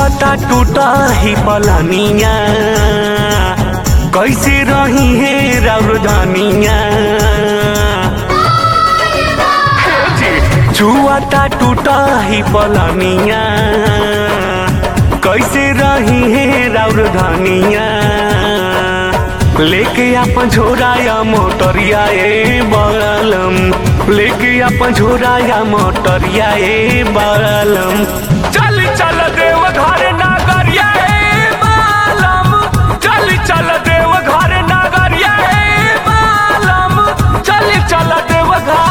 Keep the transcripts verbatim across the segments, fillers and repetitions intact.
छुआता टूटा ही पलानिया कैसे रही है रावधानिया। छुआता टूटा ही पलानिया कैसे रही है रावधानिया। लेके अपन झोराया मोटरिया ए बालम, लेके अपन झोराया मोटरिया ए बालम। चल चल देव घर नागरिया ए बालम, चल चल देव घर नागरिया ए बालम, चल चल देव घर।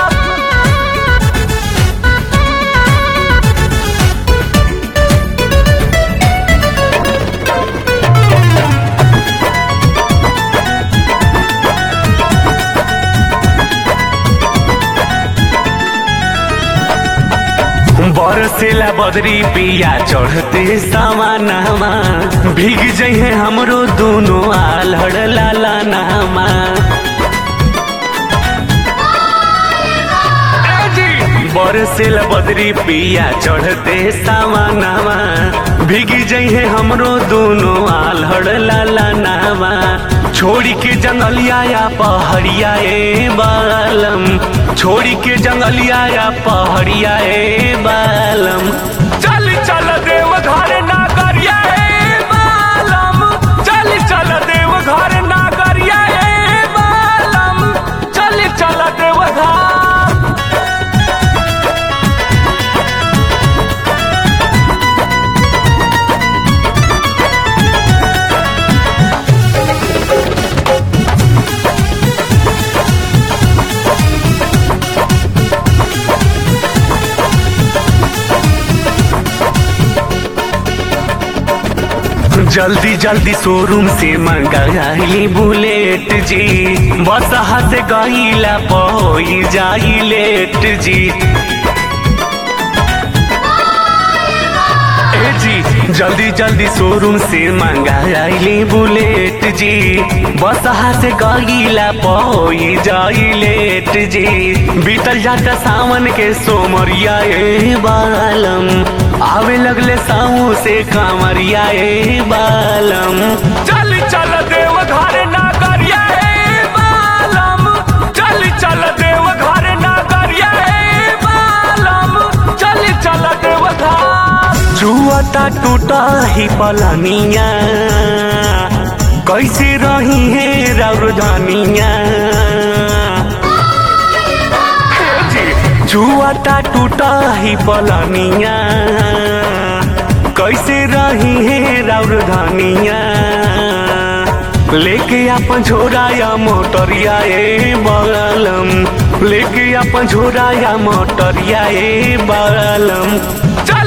बरसेला बदरी पिया चढ़ते सामानामा, भीग जइहे हमरो दोनों आलड़ लाला नामा। बरसेला बदरी पिया चढ़ते सामानामा, भीग जइहे हमरो दोनों आलड़ लाला नामा। छोड़ी के जंगलिया या पहाड़िया ए बालम, छोड़ी के जंगलिया या पहाड़िया ए बालम। चल चल देव घर नागरिया ए बालम, चल चल देव घर नागरिया ए बालम, चल चल देव घर। जल्दी जल्दी शोरूम से मंगाई बुलेट जी, बस से गईला पहुई जाई लेट जी। ए जी जल्दी जल्दी शोरूम से मंगाई बुलेट जी, बस से गईला पहुई जाई लेट जी। बीतल जाता सावन के सोमरिया ए बालम, आवे लगले साऊ से कामरिया ए बालम। चल चल देव घर नागरिया ए बालम, चल चल देव घर नागरिया ए बालम, चल चल देव घर। छुआता टूटा ही पलानिया कैसे रही है रावधानिया। छुआता टूटा ही पलानिया कैसे रही है रावधानिया। लेके अपन झोराया मोटरिया ए बालम, लेके अपन झोराया मोटरिया ए बालम।